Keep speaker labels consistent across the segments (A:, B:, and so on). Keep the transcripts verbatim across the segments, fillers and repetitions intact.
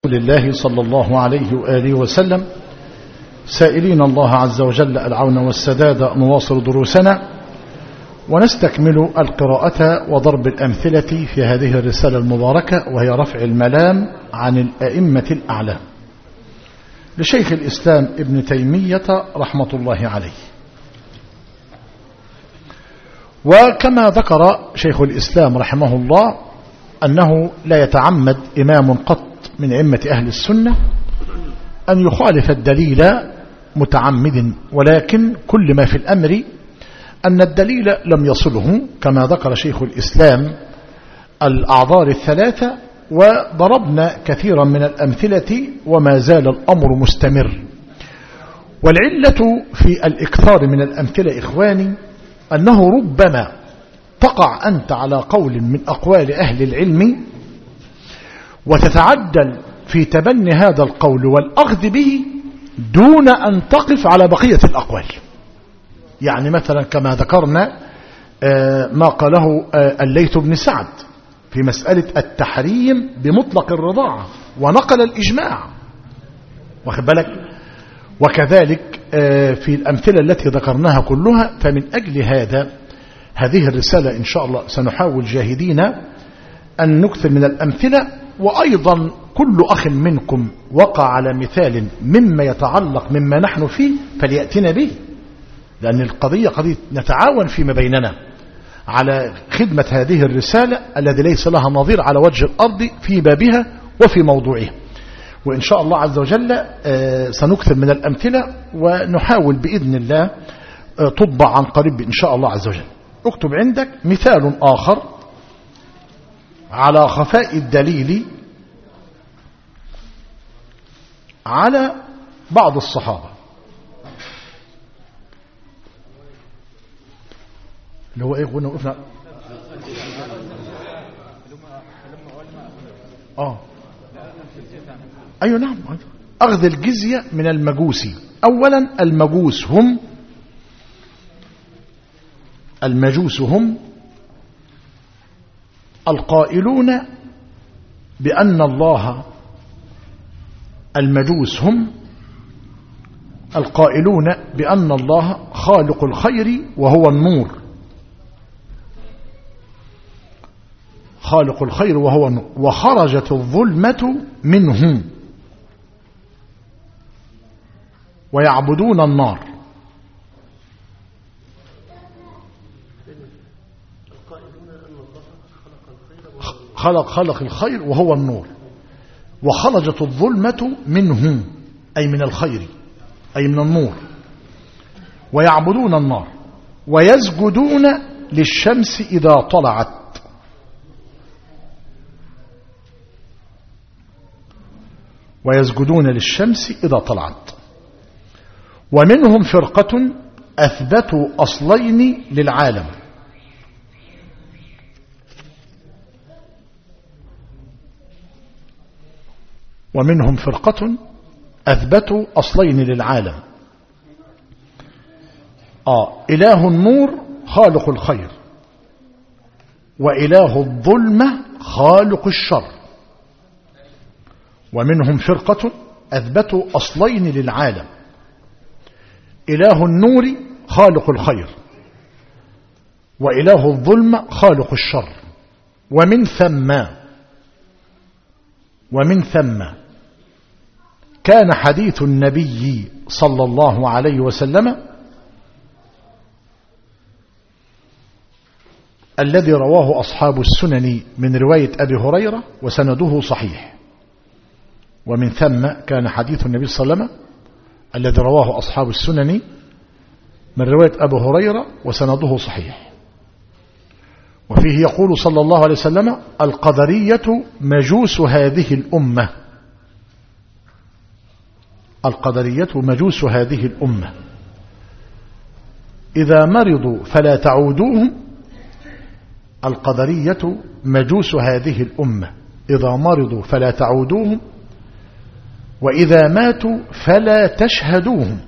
A: لله صلى الله عليه وآله وسلم، سائلين الله عز وجل العون والسداد، نواصل دروسنا ونستكمل القراءة وضرب الأمثلة في هذه الرسالة المباركة، وهي رفع الملام عن الأئمة الأعلام لشيخ الإسلام ابن تيمية رحمة الله عليه. وكما ذكر شيخ الإسلام رحمه الله أنه لا يتعمد إمام قط من أئمة أهل السنة أن يخالف الدليل متعمد، ولكن كل ما في الأمر أن الدليل لم يصله، كما ذكر شيخ الإسلام الأعذار الثلاثة، وضربنا كثيرا من الأمثلة وما زال الأمر مستمر. والعلة في الإكثار من الأمثلة إخواني أنه ربما تقع أنت على قول من أقوال أهل العلم وتتعدل في تبني هذا القول والأخذ به دون أن تقف على بقية الأقوال. يعني مثلا كما ذكرنا ما قاله الليث بن سعد في مسألة التحريم بمطلق الرضاعة ونقل الإجماع، واخد بالك. وكذلك في الأمثلة التي ذكرناها كلها. فمن أجل هذا هذه الرسالة إن شاء الله سنحاول جاهدين أن نكثر من الأمثلة. وأيضا كل أخ منكم وقع على مثال مما يتعلق مما نحن فيه فليأتنا به، لأن القضية قضية نتعاون فيما بيننا على خدمة هذه الرسالة الذي ليس لها نظير على وجه الأرض في بابها وفي موضوعها. وإن شاء الله عز وجل سنكثر من الأمثلة ونحاول بإذن الله تطبع عن قريب إن شاء الله عز وجل. اكتب عندك مثال آخر على خفاء الدليل على بعض الصحابة، اللي هو ايه قلنا وقفنا اه ايوه نعم اخذ الجزية من المجوسي. اولا المجوس هم المجوس هم القائلون بأن الله المجوس هم القائلون بأن الله خالق الخير وهو النور، خالق الخير وهو النور، وخرجت الظلمة منه ويعبدون النار. خلق خلق الخير وهو النور، وخرجت الظلمة منه أي من الخير أي من النور، ويعبدون النار، ويسجدون للشمس إذا طلعت، ويسجدون للشمس إذا طلعت. ومنهم فرقة أثبتوا أصلين للعالم، ومنهم فرقة أثبتوا أصلين للعالم. آه إله النور خالق الخير، وإله الظلمة خالق الشر. ومنهم فرقة أثبتوا أصلين للعالم، إله النور خالق الخير، وإله الظلمة خالق الشر. ومن ثم ومن ثم كان حديث النبي صلى الله عليه وسلم الذي رواه أصحاب السنن من رواية أبي هريرة وسنده صحيح. ومن ثم كان حديث النبي صلى الله عليه وسلم الذي رواه أصحاب السنن من رواية أبي هريرة وسنده صحيح. وفيه يقول صلى الله عليه وسلم: القدرية مجوس هذه الأمة، القدرية مجوس هذه الأمة، إذا مرضوا فلا تعودوهم. القدرية مجوس هذه الأمة، إذا مرضوا فلا تعودوهم، وإذا ماتوا فلا تشهدوهم.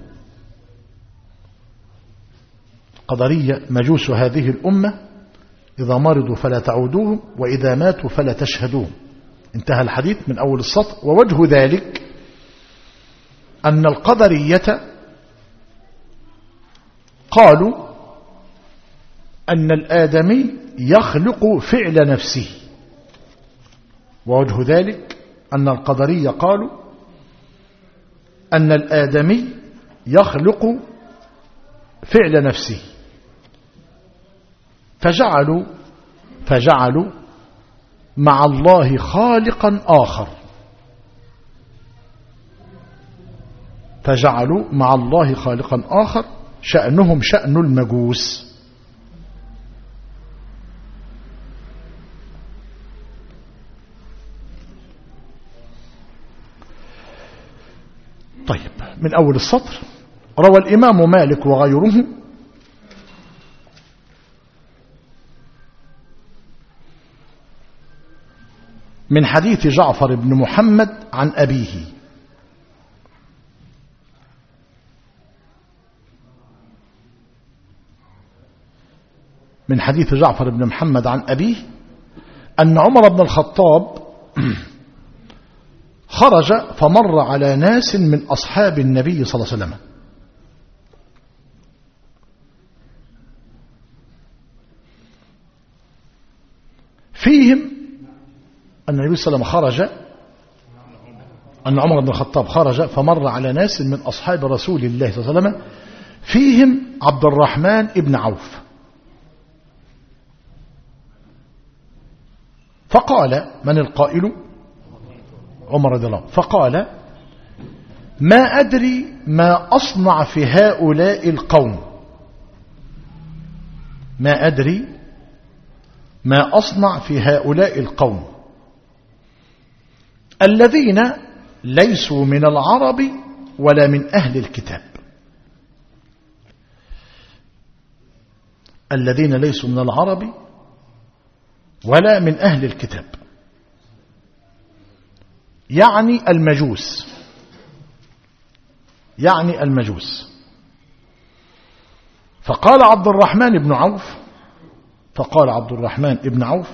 A: قدرية مجوس هذه الأمة، إذا مرضوا فلا تعودوهم، وإذا ماتوا فلا تشهدوهم. انتهى الحديث من أول السطر. ووجه ذلك أن القدرية قالوا أن الآدمي يخلق فعل نفسه. ووجه ذلك أن القدرية قالوا أن الآدمي يخلق فعل نفسه، فجعلوا فجعلوا مع الله خالقا آخر فجعلوا مع الله خالقا آخر شأنهم شأن المجوس. طيب، من أول السطر. روى الإمام مالك وغيره من حديث جعفر بن محمد عن أبيه من حديث جعفر بن محمد عن أبيه أن عمر بن الخطاب خرج فمر على ناس من أصحاب النبي صلى الله عليه وسلم، فيهم أن النبي صلى الله عليه وسلم خرج أن عمر بن الخطاب خرج فمر على ناس من أصحاب رسول الله صلى الله عليه وسلم، فيهم عبد الرحمن بن عوف، فقال: من القائل؟ عمر رضي الله عنه. فقال: ما أدري ما أصنع في هؤلاء القوم ما أدري ما أصنع في هؤلاء القوم الذين ليسوا من العرب ولا من أهل الكتاب الذين ليسوا من العرب ولا من أهل الكتاب، يعني المجوس يعني المجوس فقال عبد الرحمن بن عوف فقال عبد الرحمن بن عوف: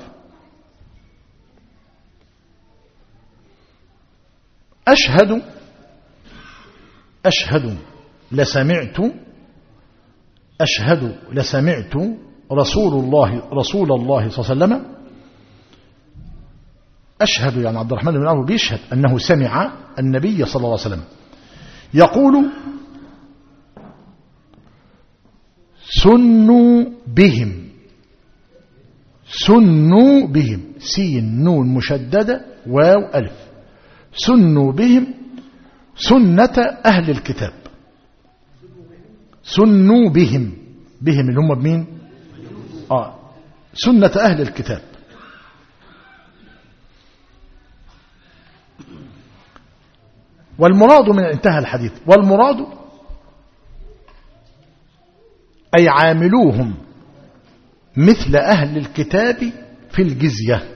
A: أشهد أشهد لسمعت أشهد لسمعت رسول الله رسول الله صلى الله عليه وسلم أشهد يعني عبد الرحمن بن عوف بيشهد أنه سمع النبي صلى الله عليه وسلم يقول: سنوا بهم سنوا بهم سين نون مشددة واو ألف سنوا بهم سنة أهل الكتاب. سنوا بهم بهم اللي هم بمين؟ آه سنة أهل الكتاب. والمراد من انتهى الحديث والمراد أي عاملوهم مثل أهل الكتاب في الجزية.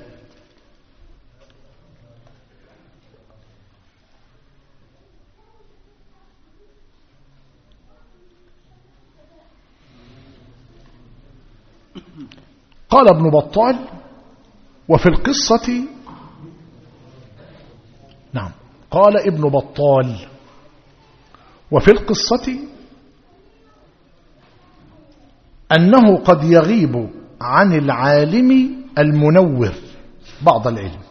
A: قال ابن بطال: وفي القصة نعم قال ابن بطال وفي القصة أنه قد يغيب عن العالم المنور بعض العلم.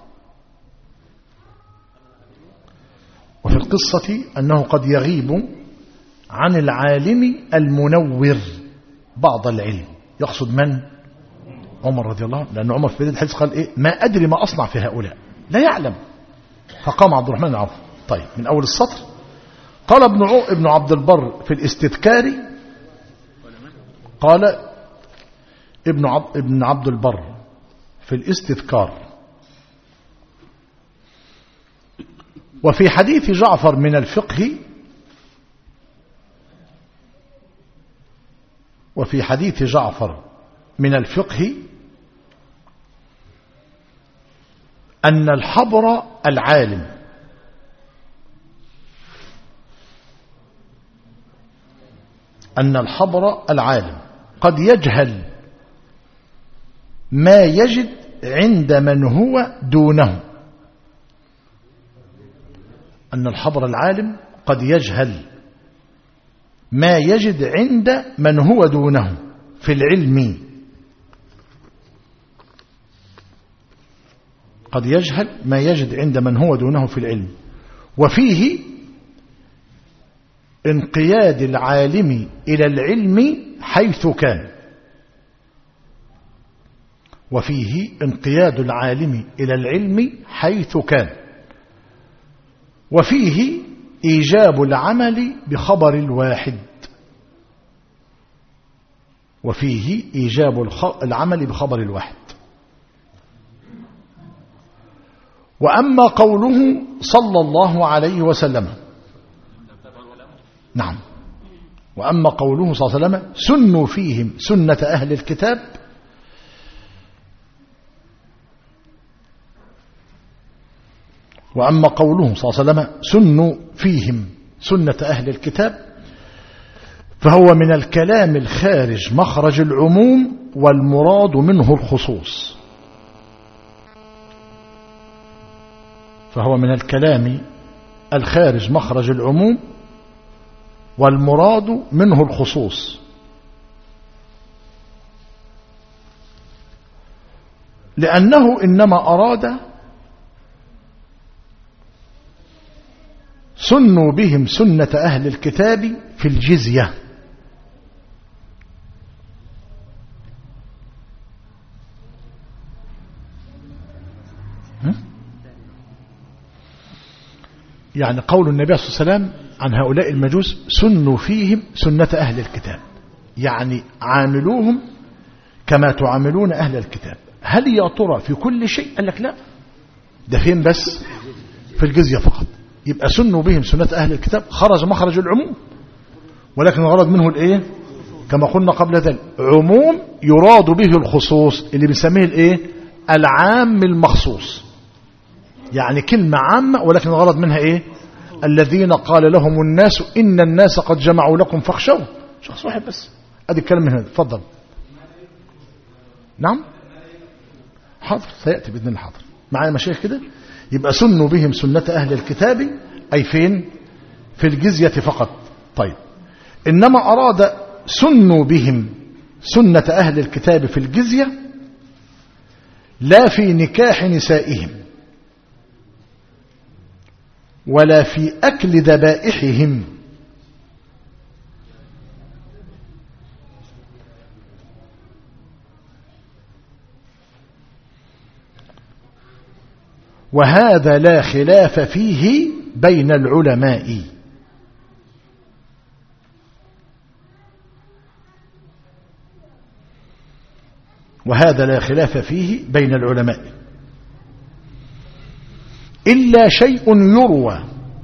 A: وفي القصة أنه قد يغيب عن العالم المنور بعض العلم. يقصد من؟ عمر رضي الله عنه، لأن عمر في بداية الحديث قال إيه؟ ما أدري ما أصنع في هؤلاء، لا يعلم. فقام عبد الرحمن بن عوف. طيب، من أول السطر. قال ابن ابن عبد البر في الاستذكار قال ابن عبد ابن عبد البر في الاستذكار: وفي حديث جعفر من الفقه وفي حديث جعفر من الفقه أن الحبر العالم أن الحبر العالم قد يجهل ما يجد عند من هو دونه أن الحبر العالم قد يجهل ما يجد عند من هو دونه في العلم، قد يجهل ما يجد عند من هو دونه في العلم، وفيه انقياد العالم إلى العلم حيث كان، وفيه انقياد العالم إلى العلم حيث كان، وفيه إيجاب العمل بخبر الواحد، وفيه إيجاب العمل بخبر الواحد. وأما قوله صلى الله عليه وسلم، نعم، وأما قوله صلى الله عليه وسلم سنوا فيهم سنة أهل الكتاب، وأما قوله صلى الله عليه وسلم سنوا فيهم سنة أهل الكتاب، فهو من الكلام الخارج مخرج العموم والمراد منه الخصوص، فهو من الكلام الخارج مخرج العموم والمراد منه الخصوص، لأنه إنما أراد سنوا بهم سنة أهل الكتاب في الجزية، يعني قول النبي صلى الله عليه وسلم عن هؤلاء المجوس سنوا فيهم سنة أهل الكتاب، يعني عاملوهم كما تعاملون أهل الكتاب. هل يا ترى في كل شيء؟ قال لك لا، ده فين بس؟ في الجزية فقط. يبقى سنوا بهم سنة أهل الكتاب خرج مخرج العموم، ولكن الغرض منه الايه؟ كما قلنا قبل ذلك عموم يراد به الخصوص، اللي بنسميه الايه؟ العام المخصوص، يعني كلمة عامة ولكن الغرض منها ايه؟ الذين قال لهم الناس إن الناس قد جمعوا لكم فاخشوا، شخص واحد بس. ادي الكلام من هنا. اتفضل. نعم حاضر، سيأتي بإذن الله. حاضر معايا مشايخ كده. يبقى سنوا بهم سنة أهل الكتاب أي فين؟ في الجزية فقط. طيب، إنما أراد سنوا بهم سنة أهل الكتاب في الجزية لا في نكاح نسائهم ولا في أكل ذبائحهم وهذا لا خلاف فيه بين العلماء. وهذا لا خلاف فيه بين العلماء إلا شيء يروى،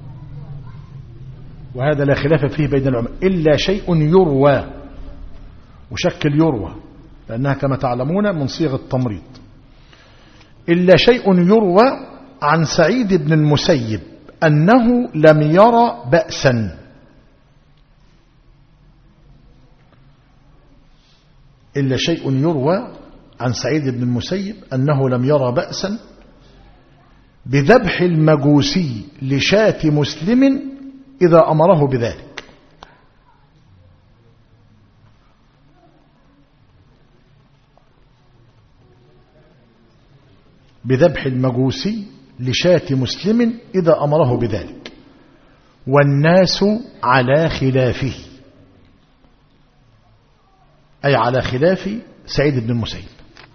A: وهذا لا خلاف فيه بين العلماء إلا شيء يروى، وشكل يروى لأنها كما تعلمون من صيغ التمريض. إلا شيء يروى عن سعيد بن المسيب أنه لم يرى بأسا، إلا شيء يروى عن سعيد بن المسيب أنه لم يرى بأسا بذبح المجوسي لشاة مسلم إذا أمره بذلك. بذبح المجوسي لشاة مسلم إذا أمره بذلك، والناس على خلافه، أي على خلاف سعيد بن المسيب.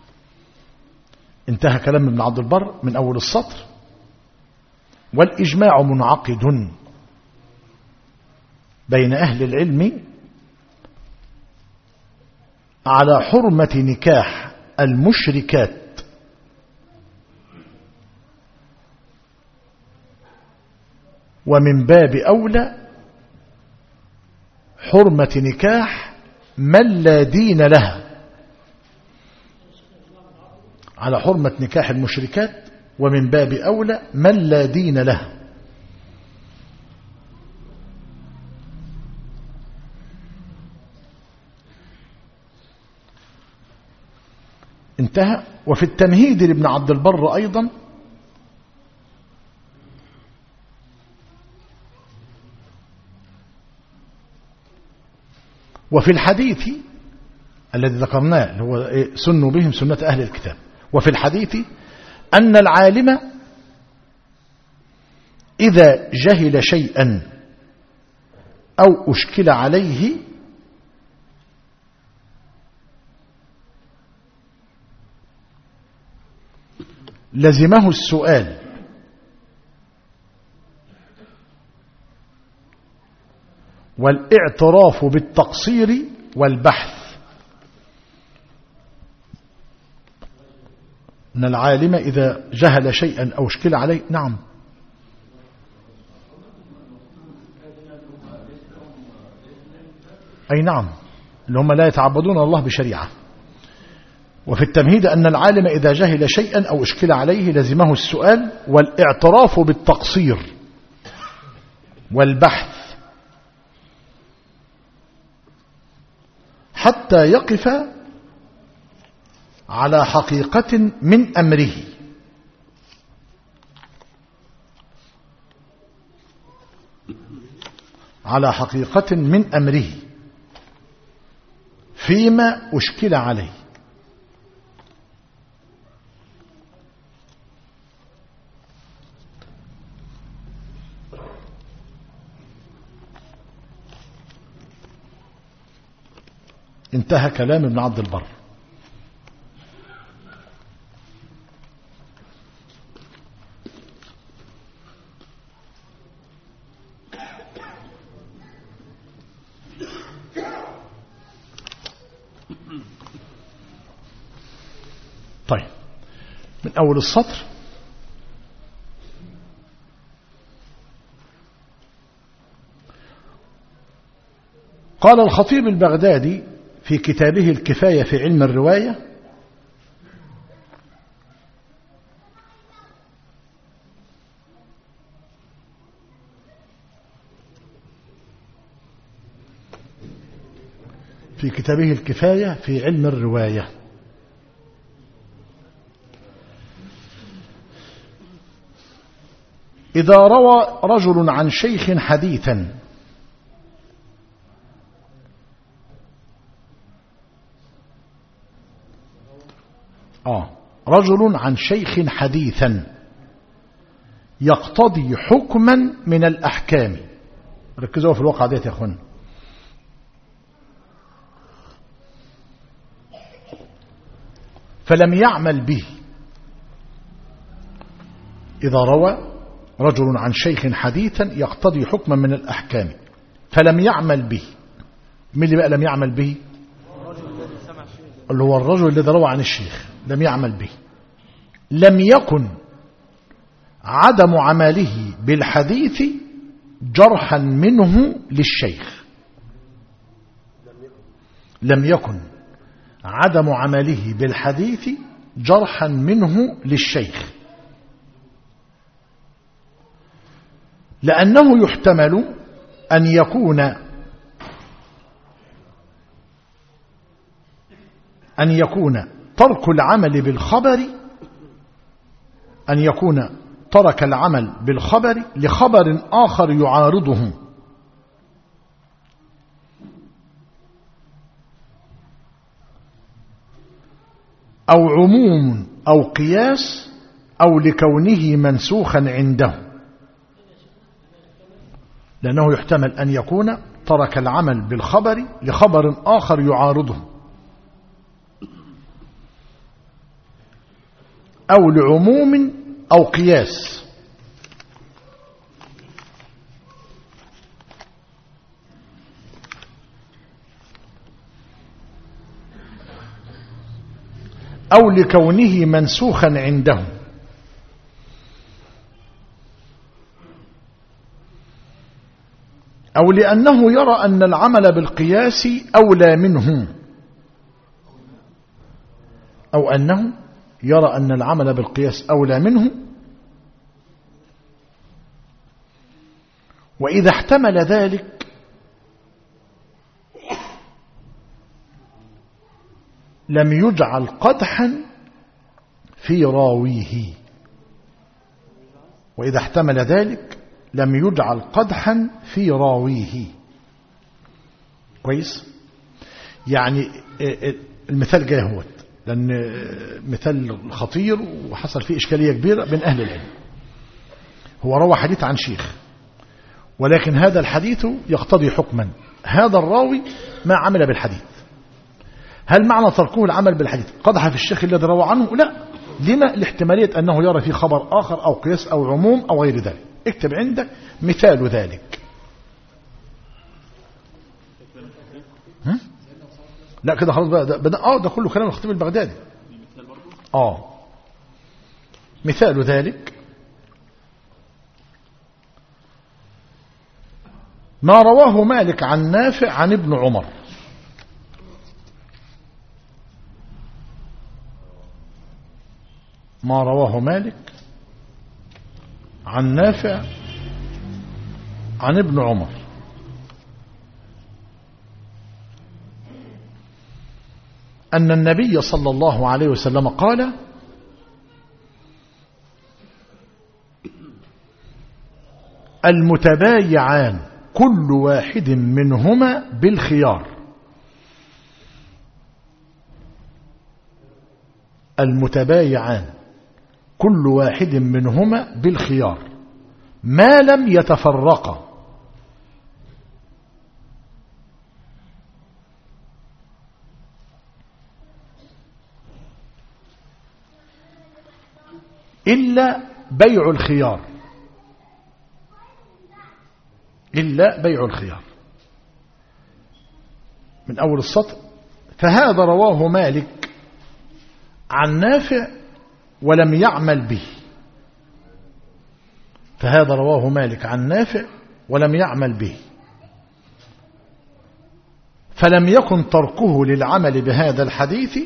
A: انتهى كلام ابن عبد البر من أول السطر. والإجماع منعقد بين أهل العلم على حرمة نكاح المشركات ومن باب أولى حرمة نكاح من لا دين لها، على حرمة نكاح المشركات ومن باب أولى من لا دين لها. انتهى. وفي التمهيد لابن عبد البر أيضا وفي الحديث الذي ذكرناه اللي هو سنوا بهم سنة أهل الكتاب، وفي الحديث أن العالم إذا جهل شيئا أو أشكل عليه لزمه السؤال والاعتراف بالتقصير والبحث. أن العالم إذا جهل شيئا أو اشكل عليه. نعم. أي نعم، اللي هم لا يتعبدون الله بشريعة. وفي التمهيد أن العالم إذا جهل شيئا أو اشكل عليه لزمه السؤال والاعتراف بالتقصير والبحث حتى يقف على حقيقة من أمره. على حقيقة من أمره فيما أشكل عليه. انتهى كلام ابن عبد البر. طيب، من أول السطر: قال الخطيب البغدادي في كتابه الكفاية في علم الرواية: في كتابه الكفاية في علم الرواية إذا روى رجل عن شيخ حديثا آه رجل عن شيخ حديثا يقتضي حكما من الأحكام. ركزوا في الواقع ديت يا أخوان. فلم يعمل به. إذا روى رجل عن شيخ حديثا يقتضي حكما من الأحكام فلم يعمل به. من اللي بقى لم يعمل به؟ اللي هو الرجل الذي روى عن الشيخ لم يعمل به. لم يكن عدم عمله بالحديث جرحا منه للشيخ. لم يكن عدم عمله بالحديث جرحا منه للشيخ، لأنه يحتمل أن يكون أن يكون ترك العمل بالخبر أن يكون ترك العمل بالخبر لخبر آخر يعارضه، أو عموم أو قياس، أو لكونه منسوخا عنده. لأنه يحتمل أن يكون ترك العمل بالخبر لخبر آخر يعارضه، أو لعموم أو قياس. أو لكونه منسوخا عنده، أو لأنه يرى أن العمل بالقياس أولى منه، أو أنه يرى أن العمل بالقياس أولى منه. وإذا احتمل ذلك لم يجعل قدحا في راويه. وإذا احتمل ذلك لم يجعل قدحا في راويه. كويس؟ يعني المثال جاي هو لأن مثال خطير وحصل فيه إشكالية كبيرة بين أهل العلم. هو روى حديث عن شيخ، ولكن هذا الحديث يقتضي حكما، هذا الراوي ما عمل بالحديث. هل معنى تركه العمل بالحديث قدح في الشيخ الذي روى عنه؟ لا، لما؟ لاحتمالية أنه يرى فيه خبر آخر أو قياس أو عموم أو غير ذلك. اكتب عندك مثال ذلك. ها؟ لا كده خلاص بقى، ده, ده, آه ده كله كلام الخطيب البغدادي. آه مثال ذلك ما رواه مالك عن نافع عن ابن عمر. ما رواه مالك عن نافع عن ابن عمر أن النبي صلى الله عليه وسلم قال: المتبايعان كل واحد منهما بالخيار. المتبايعان كل واحد منهما بالخيار ما لم يتفرقا. إلا بيع الخيار، إلا بيع الخيار. من أول السطر: فهذا رواه مالك عن نافع ولم يعمل به. فهذا رواه مالك عن نافع ولم يعمل به، فلم يكن تركه للعمل بهذا الحديث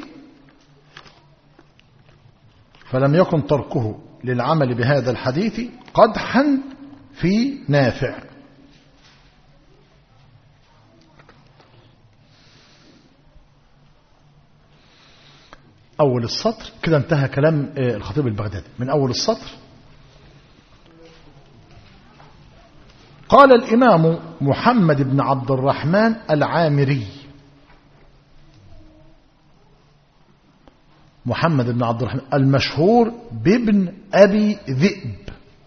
A: فلم يكن تركه للعمل بهذا الحديث قدحا في نافع. أول السطر كده انتهى كلام الخطيب البغدادي. من أول السطر: قال الإمام محمد بن عبد الرحمن العامري. محمد بن عبد الرحمن المشهور بابن أبي ذئب.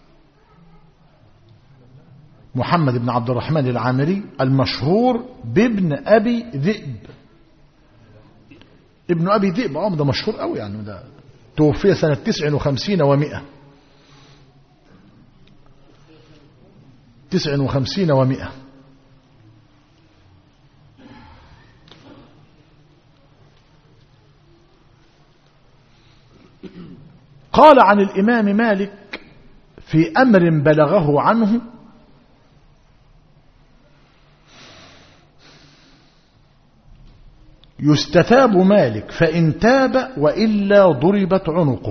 A: محمد بن عبد الرحمن العامري المشهور بابن أبي ذئب. ابن أبي ذئب اه ده مشهور قوي يعني. ده توفي سنة تسع وخمسين ومئة تسع وخمسين ومئة. قال عن الإمام مالك في أمر بلغه عنه: يستتاب مالك فإن تاب وإلا ضربت عنقه.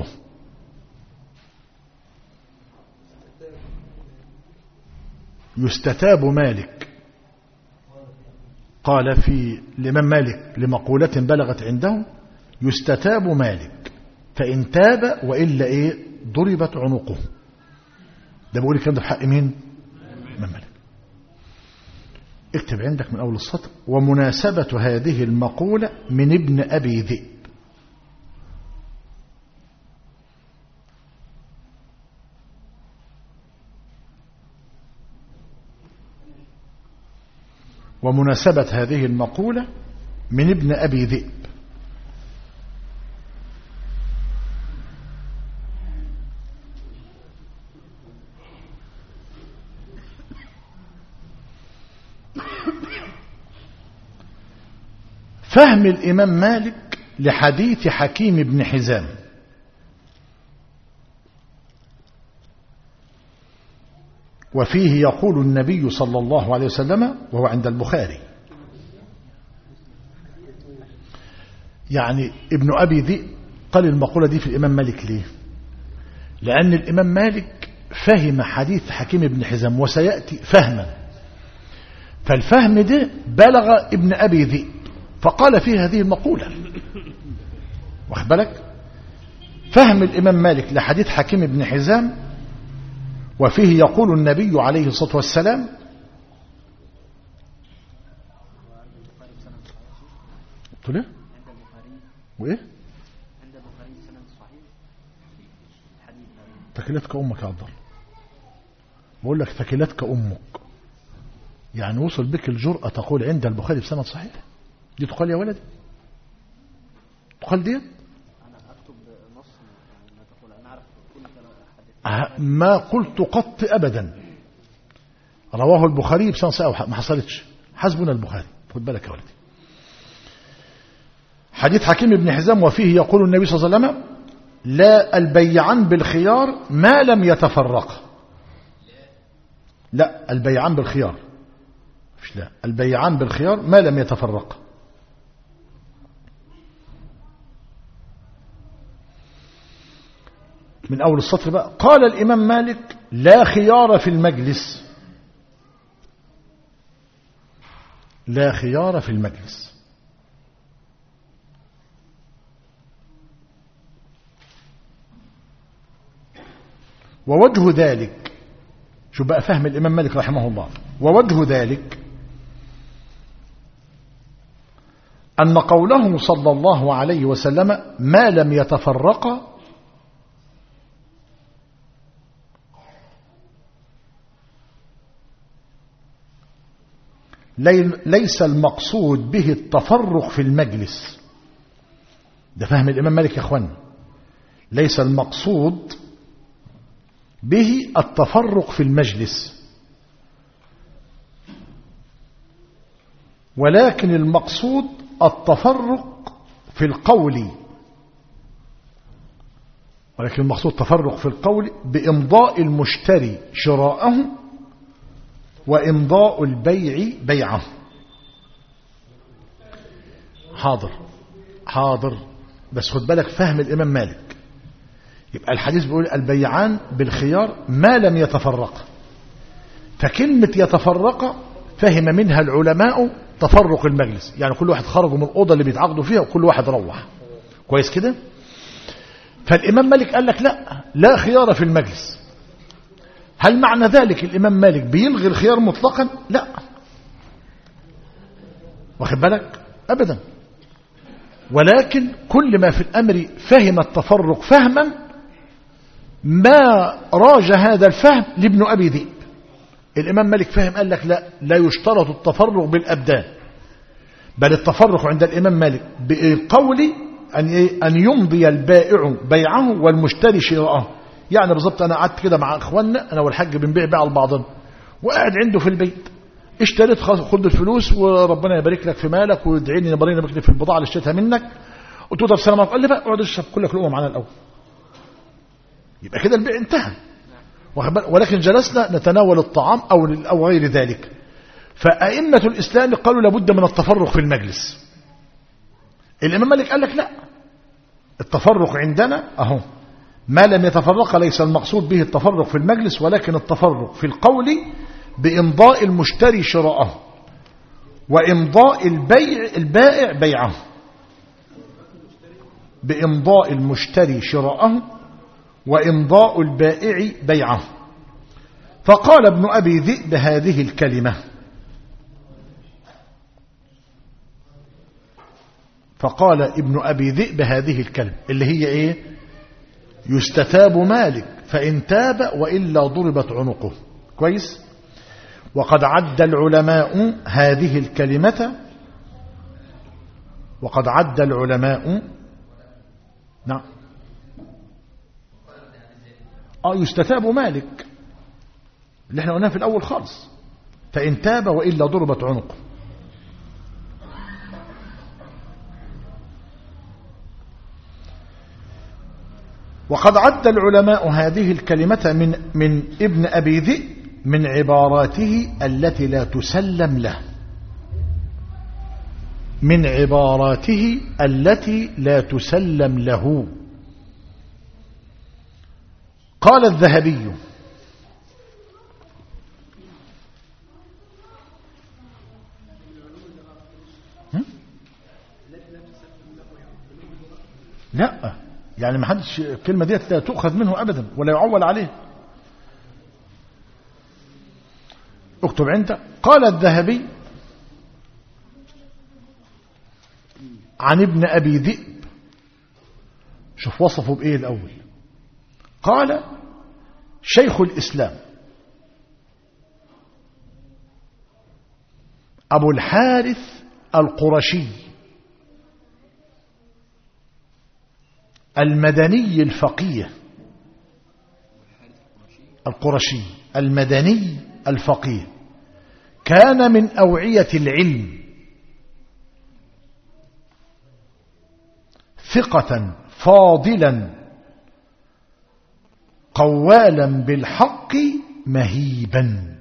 A: يستتاب مالك، قال في الإمام مالك لمقولة بلغت عنده: يستتاب مالك فإن تاب وإلا إيه ضربت عنقه. ده بقول الكلام ده في حق مين؟ الإمام مالك. اكتب عندك من أول السطر: ومناسبة هذه المقولة من ابن أبي ذئب. ومناسبة هذه المقولة من ابن أبي ذئب. فهم الإمام مالك لحديث حكيم بن حزام. وفيه يقول النبي صلى الله عليه وسلم، وهو عند البخاري. يعني ابن أبي ذئب قال المقولة دي في الإمام مالك ليه؟ لأن الإمام مالك فهم حديث حكيم بن حزام وسيأتي فهما، فالفهم ده بلغ ابن أبي ذئب فقال فيه هذه المقولة. واخد بالك؟ فهم الإمام مالك لحديث حكيم بن حزام وفيه يقول النبي عليه الصلاة والسلام قلت له وايه
B: عند البخاري سند صحيح الحديث.
A: ثكلتك امك يا عبد الله، بقول لك ثكلتك امك، يعني وصل بك الجرأة تقول عند البخاري بسند صحيح؟ دي تقال يا ولدي؟ تقال دي؟
B: انا اكتب نص ما تقول، انا اعرف كل حديث
A: ما قلت قط ابدا رواه البخاري بسند صحيح، ما حصلتش. حسبنا البخاري. خد بالك يا ولدي. حديث حكيم بن حزام وفيه يقول النبي صلى الله عليه وسلم: لا البيعان بالخيار ما لم يتفرقا. لا البيعان بالخيار، مش لا البيعان بالخيار ما لم يتفرقا. من أول السطر بقى. قال الإمام مالك: لا خيار في المجلس. لا خيار في المجلس. ووجه ذلك، شو بقى فهم الإمام مالك رحمه الله، ووجه ذلك أن قوله صلى الله عليه وسلم: ما لم يتفرقا، ليس المقصود به التفرق في المجلس. ده فهم الإمام مالك يا أخوان. ليس المقصود به التفرق في المجلس، ولكن المقصود التفرق في القول. ولكن المقصود التفرق في القول بإمضاء المشتري شراءه وإمضاء البيع بيعه. حاضر حاضر، بس خد بالك فهم الإمام مالك. يبقى الحديث بيقول البيعان بالخيار ما لم يتفرقا، فكلمة يتفرقا فهم منها العلماء تفرق المجلس، يعني كل واحد خرجوا من الأوضة اللي بيتعاقدوا فيها وكل واحد روح. كويس كده؟ فالإمام مالك قال لك لا لا خيار في المجلس. هل معنى ذلك الإمام مالك بيلغي الخيار مطلقا؟ لا، واخد بالك؟ أبدا. ولكن كل ما في الأمر فهم التفرق فهما ما راج هذا الفهم لابن أبي ذئب. الإمام مالك فهم قال لك لا لا يشترط التفرق بالأبدان، بل التفرق عند الإمام مالك بالقول أن أن يمضي البائع بيعه والمشتري شراءه. يعني بالضبط أنا قعدت كده مع إخواننا، أنا والحاج بنبيع بيع لبعضنا، وقاعد عنده في البيت، اشتريت خد الفلوس وربنا يبارك لك في مالك وادعيني ربنا يبارك لي في البضاعة اللي اشتريتها منك. قلت له طب سلام عليكم. قال لي بقى اقعد اشرب كلك لقمه معانا الأول. يبقى كده البيع انتهى. ولكن جلسنا نتناول الطعام أو أو غير ذلك. فأئمة الإسلام قالوا لابد من التفرق في المجلس. الإمام مالك قال لك لا، التفرق عندنا أهو ما لم يتفرق، ليس المقصود به التفرق في المجلس، ولكن التفرق في القول بإمضاء المشتري شراءه وإمضاء البيع البائع بيعه. بإمضاء المشتري شراءه وإمضاء البائع بيعه. فقال ابن أبي ذئب هذه الكلمة فقال ابن أبي ذئب هذه الكلمة اللي هي إيه؟ يستتاب مالك فإن تاب وإلا ضربت عنقه. كويس. وقد عد العلماء هذه الكلمة وقد عد العلماء نعم آه يستتاب مالك اللي احنا قلناه في الأول خالص، فإن تاب وإلا ضربت عنقه. وقد عد العلماء هذه الكلمة من من ابن أبي ذئب من عباراته التي لا تسلم له، من عباراته التي لا تسلم له. قال الذهبي لا، يعني ما حدش الكلمة دي لا تؤخذ منه أبدا ولا يعول عليه. اكتب عندك. قال الذهبي عن ابن أبي ذئب. شوف وصفه بإيه الأول. قال شيخ الإسلام أبو الحارث القرشي المدني الفقيه، القرشي المدني الفقيه، كان من أوعية العلم، ثقة فاضلا قوالا بالحق مهيبا.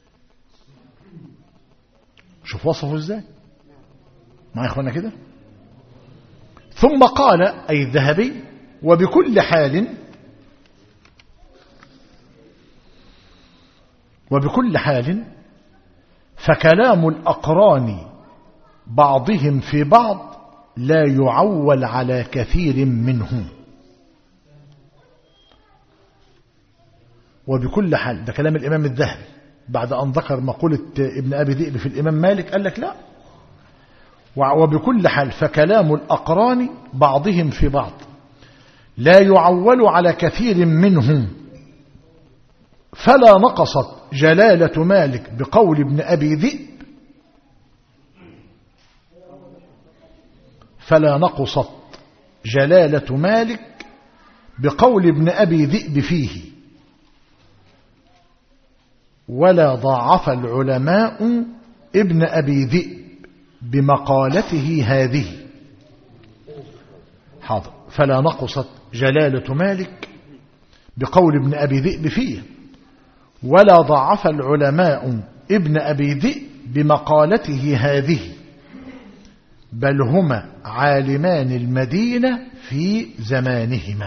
A: شوف وصفه ازاي معي اخوانا كده. ثم قال أي الذهبي: وبكل حال وبكل حال فكلام الأقران بعضهم في بعض لا يعول على كثير منهم. وبكل حال ده كلام الإمام الذهبي بعد أن ذكر مقولة ابن أبي ذئب في الإمام مالك، قال لك لا، وبكل حال فكلام الأقران بعضهم في بعض لا يعول على كثير منهم، فلا نقصت جلالة مالك بقول ابن أبي ذئب فلا نقصت جلالة مالك بقول ابن أبي ذئب فيه، ولا ضاعف العلماء ابن أبي ذئب بمقالته هذه. حاضر. فلا نقصت جلالة مالك بقول ابن أبي ذئب فيه، ولا ضاعف العلماء ابن أبي ذئب بمقالته هذه، بل هما عالمان المدينة في زمانهما.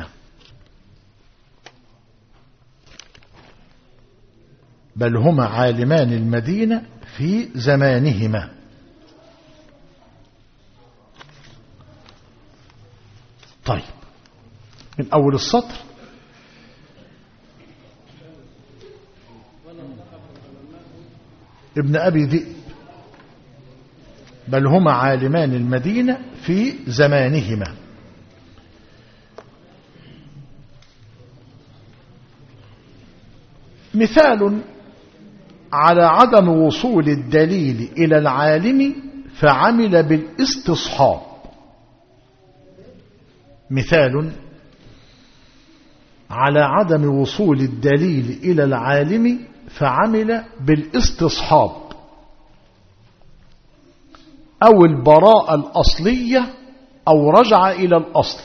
A: بل هما عالمان المدينة في زمانهما. طيب، من أول السطر: ابن أبي ذئب بل هما عالمان المدينة في زمانهما. مثال على عدم وصول الدليل إلى العالم فعمل بالاستصحاب. مثال على عدم وصول الدليل إلى العالم فعمل بالاستصحاب أو البراءة الأصلية أو رجع إلى الأصل.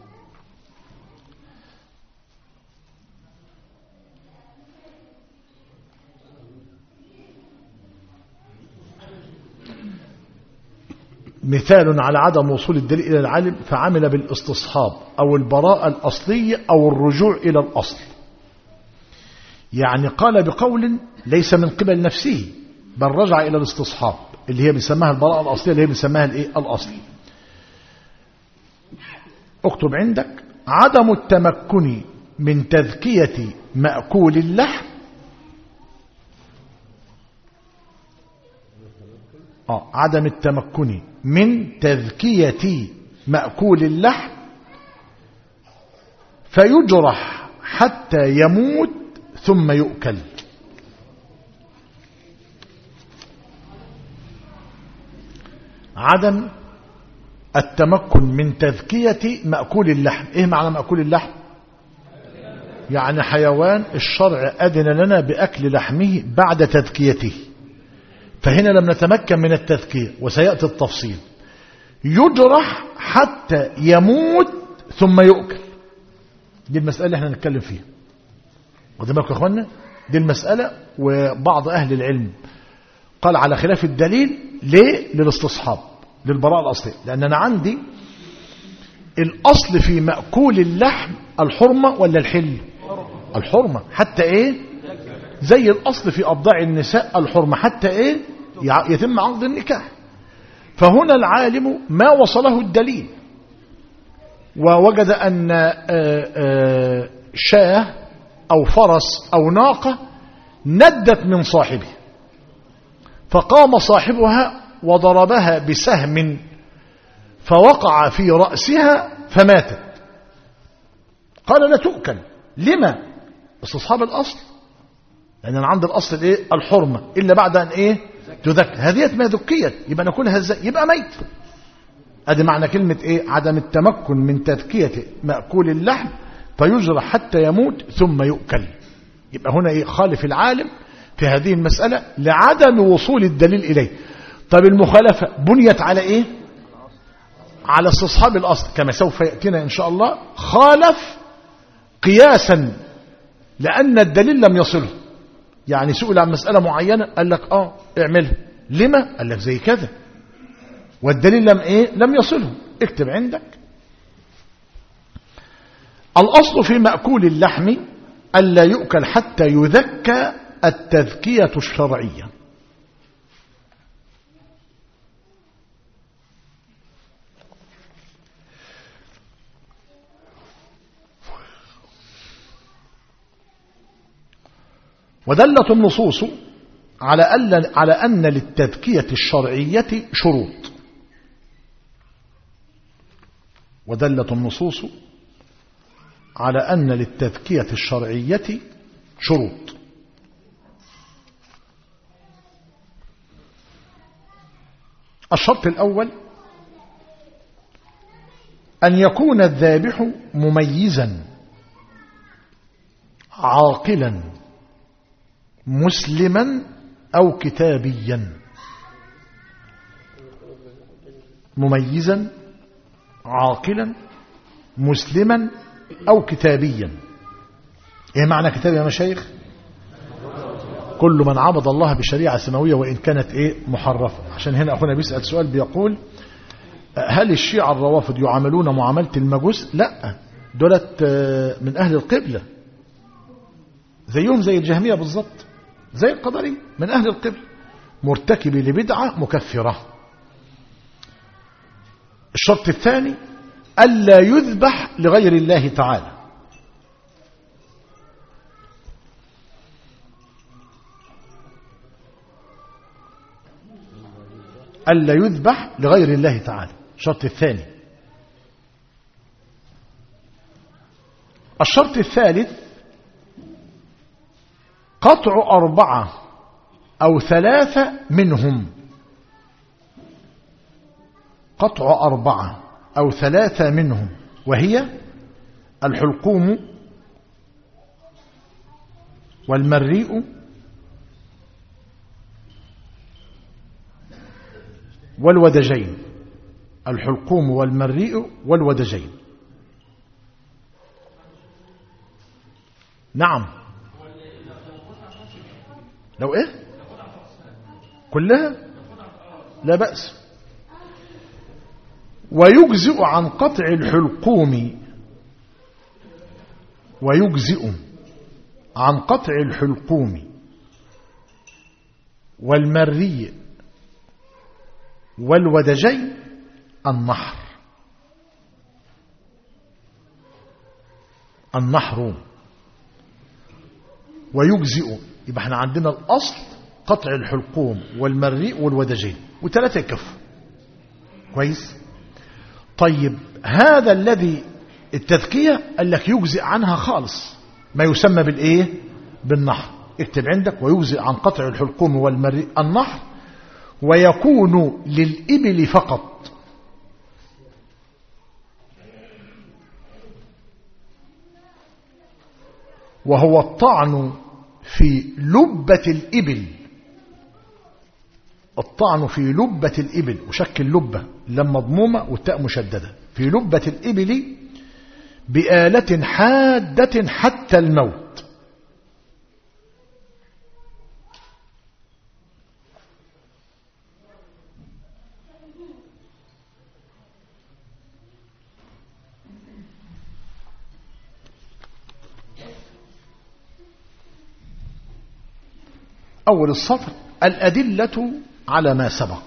A: مثال على عدم وصول الدليل إلى العالم فعمل بالاستصحاب أو البراءة الأصلية أو الرجوع إلى الأصل. يعني قال بقول ليس من قبل نفسه بل رجع إلى الاستصحاب اللي هي بنسميها البراءة الأصلية، اللي هي بنسميها الإيه؟ الأصل. اكتب عندك: عدم التمكن من تذكية مأكول اللحم آه عدم التمكن من تذكية مأكول اللحم فيجرح حتى يموت ثم يؤكل. عدم التمكن من تذكية مأكول اللحم. ايه معنى مأكول اللحم؟ يعني حيوان الشرع أذن لنا بأكل لحمه بعد تذكيته، فهنا لم نتمكن من التذكية وسيأتي التفصيل. يجرح حتى يموت ثم يؤكل. دي المسألة اللي احنا نتكلم فيها. واخدين بالكم يا اخوانا؟ دي المسألة. وبعض أهل العلم قال على خلاف الدليل. ليه؟ للاستصحاب، للبراءة الأصلية. لأن أنا عندي الأصل في مأكول اللحم الحرمة ولا الحل؟ الحرمة. حتى إيه؟ زي الأصل في أبضاع النساء الحرمة حتى إيه؟ يتم عقد النكاح. فهنا العالم ما وصله الدليل ووجد أن شاه أو فرس أو ناقة ندت من صاحبه، فقام صاحبها وضربها بسهم فوقع في رأسها فماتت، قال لا تؤكل. لما؟ استصحاب الأصل، لأن يعني أنا عند الأصل الإيه؟ الحرمة، إلا بعد أن إيه؟ تذكى. هذه ما ذكيت يبقى ناكلها ازاي؟ يبقى ميت. ادي معنى كلمة ايه؟ عدم التمكن من تذكية مأكول اللحم فيجرى حتى يموت ثم يؤكل. يبقى هنا ايه؟ خالف العالم في هذه المسألة لعدم وصول الدليل إليه. طب المخالفة بنيت على ايه؟ على استصحاب الأصل كما سوف يأتينا إن شاء الله. خالف قياسا لأن الدليل لم يصله، يعني سئل عن مسألة معينة قال لك اه اعملها. لما؟ قال لك زي كذا، والدليل لم ايه؟ لم يصله. اكتب عندك: الأصل في مأكول اللحم ألا يؤكل حتى يذكى التذكية الشرعية. ودلت النصوص على أن على أن للتذكية الشرعية شروط. ودلت النصوص على أن للتذكية الشرعية شروط. الشرط الأول أن يكون الذابح مميزا عاقلا مسلما أو كتابيا. مميزا عاقلا مسلما أو كتابيا. ايه معنى كتاب يا مشايخ؟ كل من عبد الله بشريعة سماوية وإن كانت ايه؟ محرفة. عشان هنا أخونا بيسأل سؤال بيقول هل الشيعة الروافض يعاملون معاملة المجوس؟ لا، دولت من أهل القبلة زيهم زي الجهمية بالضبط، زي القدري من أهل القبلة، مرتكب لبدعة مكفرة. الشرط الثاني ألا يذبح لغير الله تعالى. ألا يذبح لغير الله تعالى. الشرط الثاني. الشرط الثالث قطع أربعة أو ثلاثة منهم. قطع أربعة أو ثلاثة منهم، وهي الحلقوم والمريء والودجين. الحلقوم والمريء والودجين. نعم. لو ايه؟ كلها لا بأس. ويجزئ عن قطع الحلقوم ويجزئ عن قطع الحلقوم والمري والودجين النحر. النحر. ويجزئ، يبقى احنا عندنا الأصل قطع الحلقوم والمريء والودجين وثلاثة يكفوا. كويس. طيب هذا الذي التذكية قال لك يجزئ عنها خالص، ما يسمى بالايه؟ بالنحر. اكتب عندك: ويجزئ عن قطع الحلقوم والمريء النحر، ويكون للإبل فقط. وهو الطعن في لبة الإبل. الطعن في لبة الإبل، وشكل لبة لما مضمومة والتاء مشددة، في لبة الإبل بآلة حادة حتى الموت. أول السطر: الأدلة على ما سبق.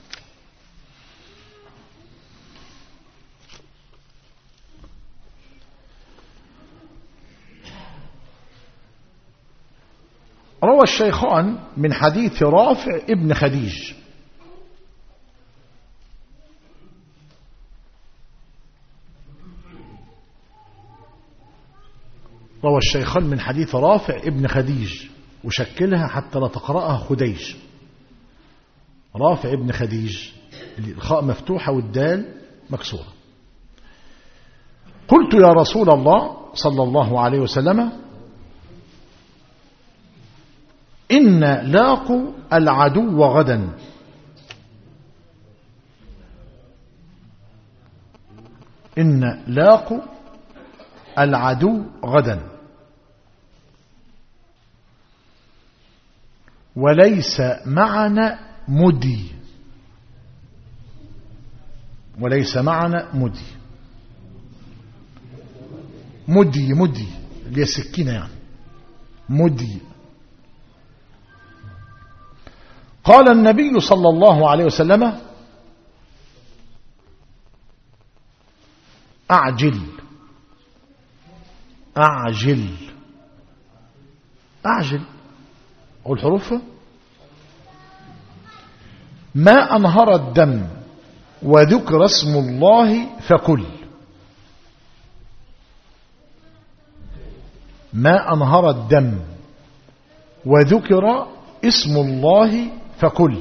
A: روى الشيخان من حديث رافع ابن خديج روى الشيخان من حديث رافع ابن خديج، وشكلها حتى لا تقرأها خديج. رافع ابن خديج، الخاء مفتوحة والدال مكسورة. قلت يا رسول الله صلى الله عليه وسلم إن لاقوا العدو غدا، إن لاقوا العدو غدا وليس معنا مدي، وليس معنا مدي. مدي مدي اللي هي السكينة يعني، مدي. قال النبي صلى الله عليه وسلم أعجل أعجل أعجل. أقول حروف: ما أنهر الدم وذكر اسم الله فكل. ما أنهر الدم وذكر اسم الله فكل.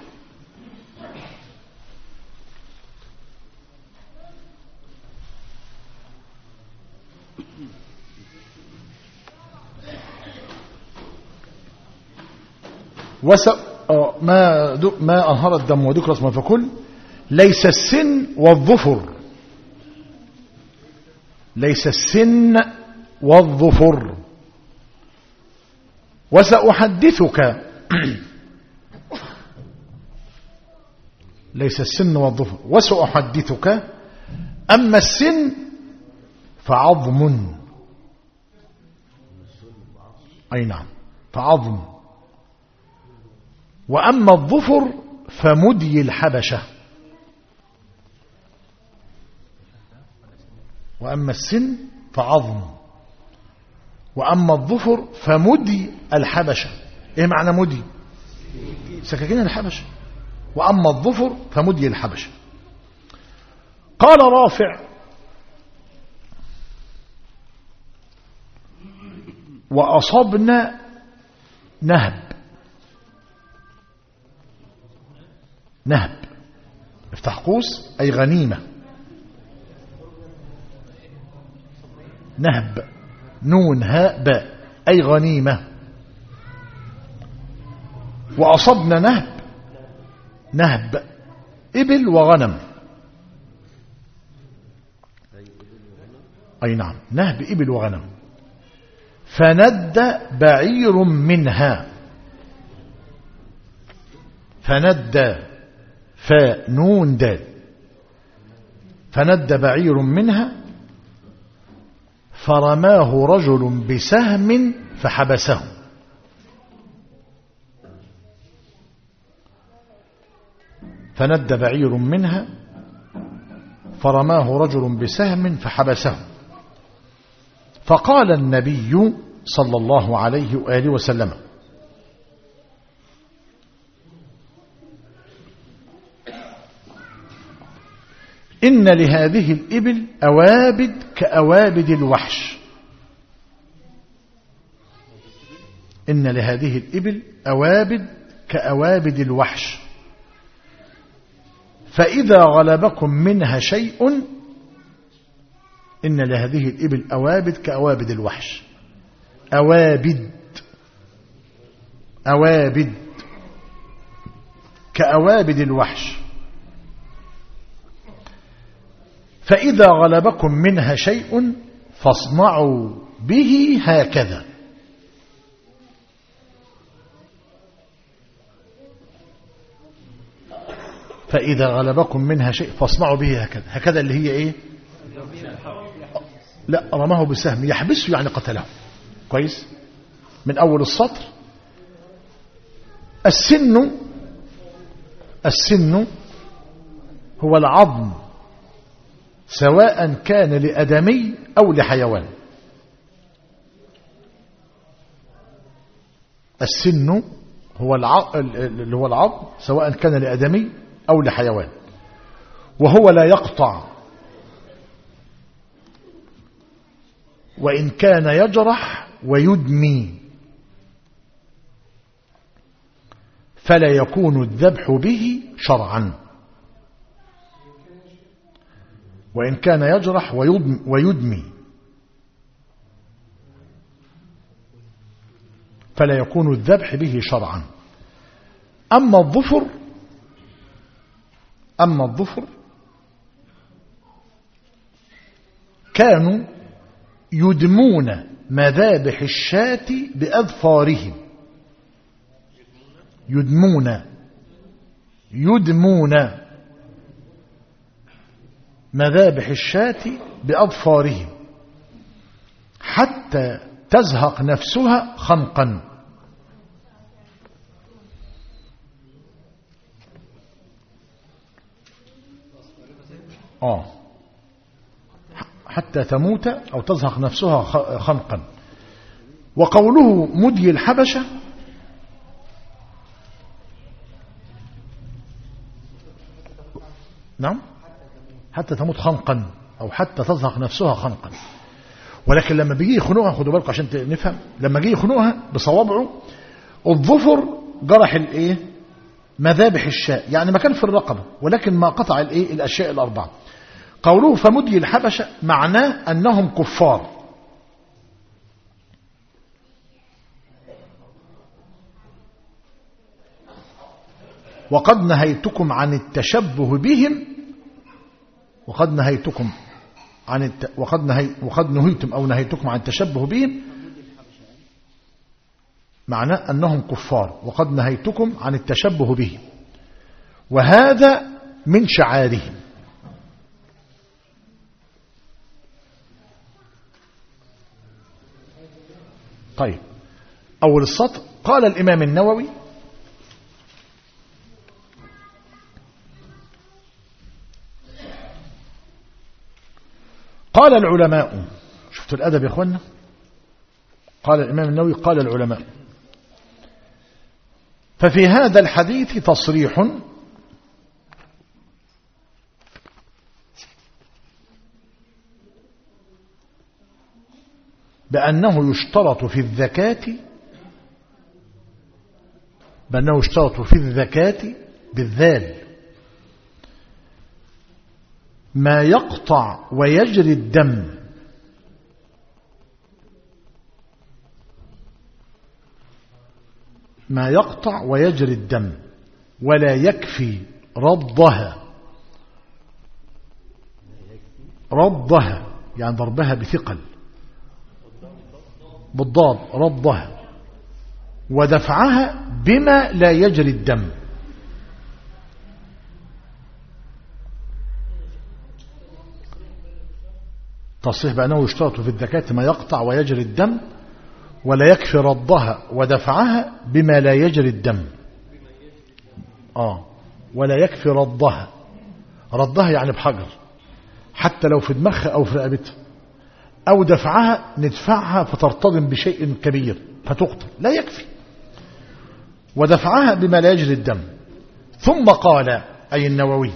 A: وس... ما د... ما أنهر الدم وذكر اسم الله فكل. ليس السن والظفر، ليس السن والظفر. وسأحدثك ليس السن والظفر. وسأحدثك أما السن فعظم. أي نعم، فعظم. وأما الظفر فمدي الحبشة. وأما السن فعظم، وأما الظفر فمدي الحبشة. إيه معنى مدي؟ سكاكين الحبشة. وأما الظفر فمدي الحبشة. قال رافع: وأصبنا نهب. نهب افتح قوس أي غنيمة. نهب نون هاء باء أي غنيمة. وأصبنا نهب، نهب إبل وغنم. أي نعم، نهب إبل وغنم. فند بعير منها. فند فنون دال. فند بعير منها فرماه رجل بسهم فحبسه. فند بعير منها فرماه رجل بسهم فحبسه. فقال النبي صلى الله عليه وآله وسلم: إن لهذه الإبل أوابد كأوابد الوحش. إن لهذه الإبل أوابد كأوابد الوحش، فإذا غلبكم منها شيء. إن لهذه الإبل أوابد كأوابد الوحش. أوابد أوابد كأوابد الوحش، فإذا غلبكم منها شيء فاصنعوا به هكذا. فإذا غلبكم منها شيء فاصنعوا به هكذا. هكذا اللي هي إيه؟ لا، رماه بسهم يحبسه يعني قتله. كويس؟ من أول السطر: السن السن هو العظم سواء كان لأدمي أو لحيوان. السن هو اللي هو العظم سواء كان لأدمي أو لحيوان، وهو لا يقطع وإن كان يجرح ويدمي فلا يكون الذبح به شرعا. وإن كان يجرح ويدمي فلا يكون الذبح به شرعا. أما الظفر أما الظفر كانوا يدمون مذابح الشاة بأظفارهم. يدمون يدمون مذابح الشاة بأظفارهم حتى تزهق نفسها خنقا. آه حتى تموت أو تزهق نفسها خنقا. وقوله مدي الحبشة نعم حتى تموت خنقا أو حتى تزهق نفسها خنقا. ولكن لما بيجي يخنقها، خدوا بالكم عشان نفهم، لما جه يخنقها بصوابعه الظفر جرح الايه مذابح الشاء، يعني مكان في الرقبة، ولكن ما قطع الايه الاشياء الاربعه. قوله فمدي الحبشة معناه انهم كفار، وقد نهيتكم عن التشبه بهم وقد نهيتكم عن الت... وقد نهي... وقد نهيتم او نهيتكم عن التشبه بهم، معناه انهم كفار وقد نهيتكم عن التشبه بهم، وهذا من شعارهم. طيب اول السطر قال الامام النووي قال العلماء، شفتوا الأدب يا أخوانا، قال الإمام النووي قال العلماء، ففي هذا الحديث تصريح بأنه يشترط في الزكاة بأنه يشترط في الزكاة بالذال ما يقطع ويجري الدم، ما يقطع ويجري الدم ولا يكفي رضها، رضها يعني ضربها بثقل بالضاد، رضها، ودفعها بما لا يجري الدم. تصريح بأنه يشترط في الزكاة ما يقطع ويجري الدم ولا يكفي رضها ودفعها بما لا يجري الدم. آه ولا يكفي رضها، رضها يعني بحجر حتى لو في دماغها أو في رقبتها، أو دفعها ندفعها فترتضم بشيء كبير فتقتل، لا يكفي، ودفعها بما لا يجري الدم. ثم قال أي النووي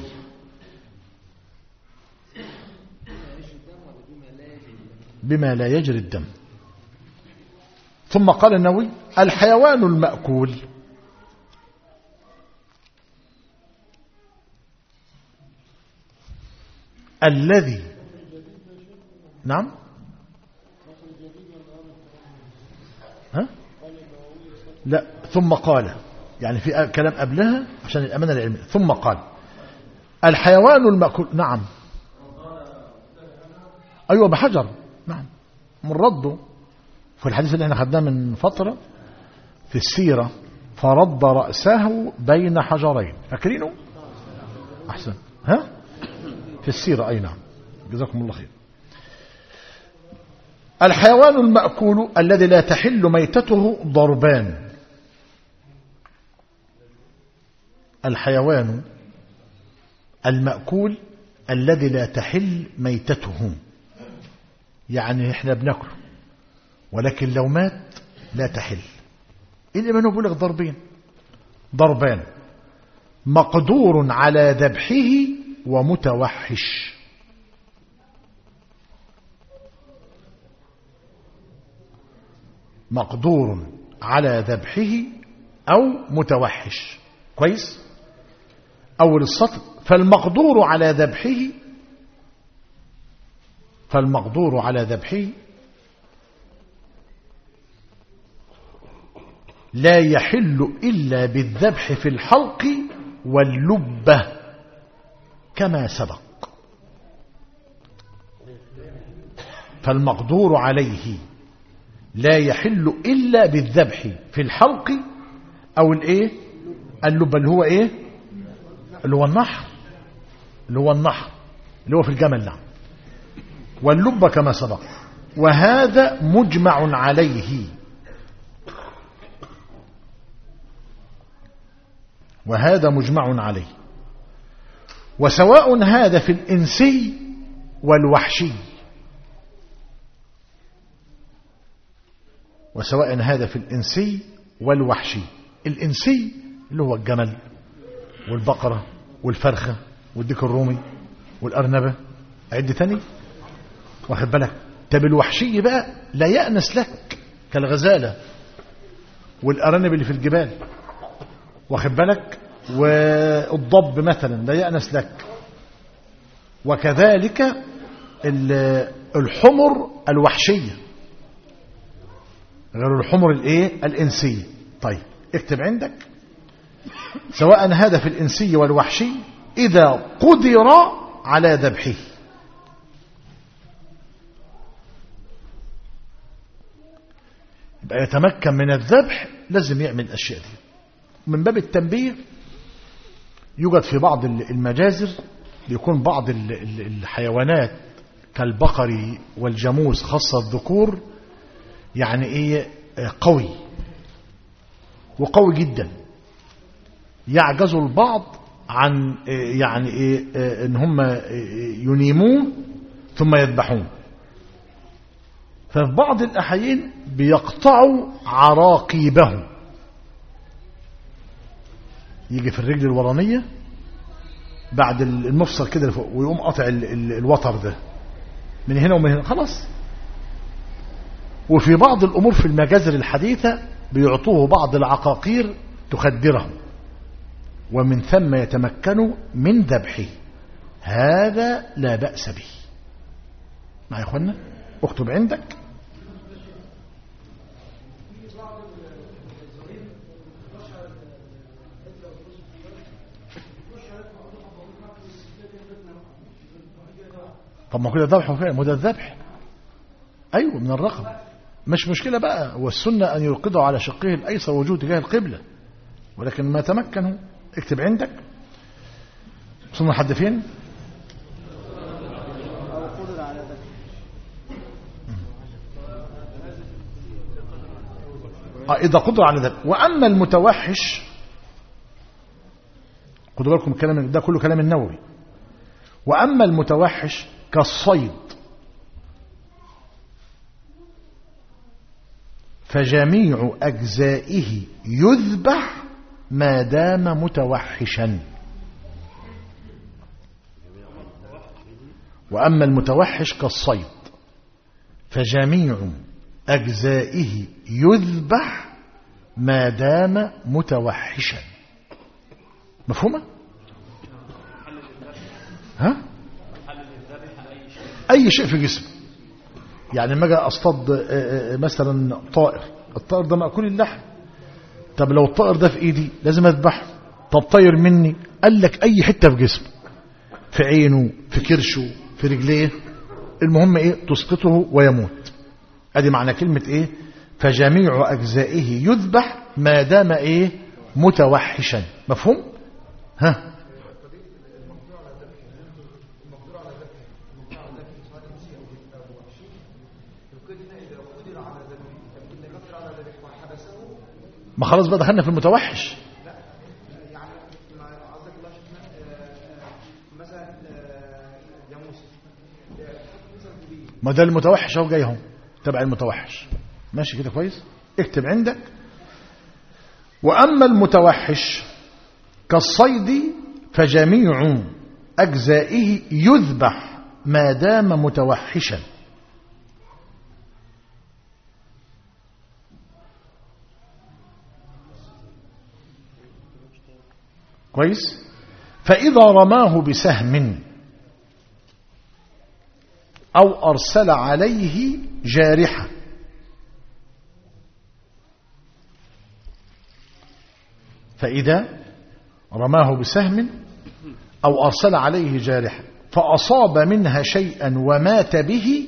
A: بما لا يجري الدم. ثم قال النووي الحيوان المأكول الذي نعم ها لا ثم قال يعني في كلام قبلها عشان الأمانة العلمية. ثم قال الحيوان المأكول نعم أيوة بحجر نعم من رده في الحديث اللي احنا خدناه من فترة في السيرة، فرد رأسه بين حجرين، فاكرينه أحسن ها في السيرة أي نعم جزاكم الله خير. الحيوان المأكول الذي لا تحل ميتته ضربان، الحيوان المأكول الذي لا تحل ميتته يعني احنا بناكله ولكن لو مات لا تحل. الإمام بيقول لك ضربين ضربان مقدور على ذبحه ومتوحش. مقدور على ذبحه أو متوحش. كويس؟ أول السطر فالمقدور على ذبحه فالمقدور على ذبحه لا يحل إلا بالذبح في الحلق واللبة كما سبق. فالمقدور عليه لا يحل إلا بالذبح في الحلق أو الإيه اللبة اللي هو إيه اللي هو النحر اللي هو النحر اللي هو في الجمل نعم واللبة كما سبق. وهذا مجمع عليه وهذا مجمع عليه وسواء هذا في الإنسي والوحشي وسواء هذا في الإنسي والوحشي. الإنسي اللي هو الجمل والبقرة والفرخة والديك الرومي والأرنبة عد تاني واخد بالك. طب الوحشي بقى لا يأنس لك كالغزالة والأرانب اللي في الجبال واخد بالك والضب مثلا لا يأنس لك. وكذلك الحمر الوحشية غير الحمر الايه الإنسية. طيب اكتب عندك سواء هذا في الإنسي والوحشي إذا قدر على ذبحه. يبقى يتمكن من الذبح لازم يعمل الأشياء دي. من باب التنبيه يوجد في بعض المجازر يكون بعض الحيوانات كالبقر والجاموس خاصة الذكور يعني ايه قوي وقوي جدا يعجز البعض عن يعني ايه ان هم ينيموه ثم يذبحون. ففي بعض الأحيان بيقطعوا عراقيبه يجي في الرجل الورانية بعد المفصل كده لفوق ويقوم قطع الوتر ده من هنا ومن هنا خلاص. وفي بعض الأمور في المجازر الحديثة بيعطوه بعض العقاقير تخدره ومن ثم يتمكنوا من ذبحه. هذا لا بأس به. مع يا اخوانا اكتب عندك طب ما كده ذبح وفعل ما ده الذبح ايوه من الرقم مش مشكلة بقى. والسنة أن يوقظوا على شقه الأيسر وجود تجاه القبلة ولكن ما تمكنوا. اكتب عندك وصلنا لحد فين؟ آه إذا قدر على ذلك. وأما المتوحش خدوا بالكم الكلام ده كله كلام النووي. وأما المتوحش كالصيد فجميع أجزائه يذبح ما دام متوحشا. وأما المتوحش كالصيد فجميع أجزائه يذبح ما دام متوحشا. مفهومة؟ ها؟ أي شيء في جسمه. يعني لما اجي اصطاد مثلا طائر الطائر ده مأكول اللحم. طب لو الطائر ده في ايدي لازم اذبحه. طب طير مني قال لك اي حته في جسمه في عينه في كرشه في رجليه المهم ايه تسقطه ويموت. ادي معنى كلمه ايه فجميع اجزائه يذبح ما دام ايه متوحشا. مفهوم؟ ها ما خلاص بقى دخلنا في المتوحش.
B: يعني قصدك الله مثلا جاموس
A: ما ده المتوحش اهو جاي اهو تبع المتوحش. ماشي كده كويس. اكتب عندك واما المتوحش كالصيد فجميع اجزائه يذبح ما دام متوحشا. كويس. فإذا رماه بسهم أو أرسل عليه جارحة، فإذا رماه بسهم أو أرسل عليه جارحة فأصاب منها شيئا ومات به،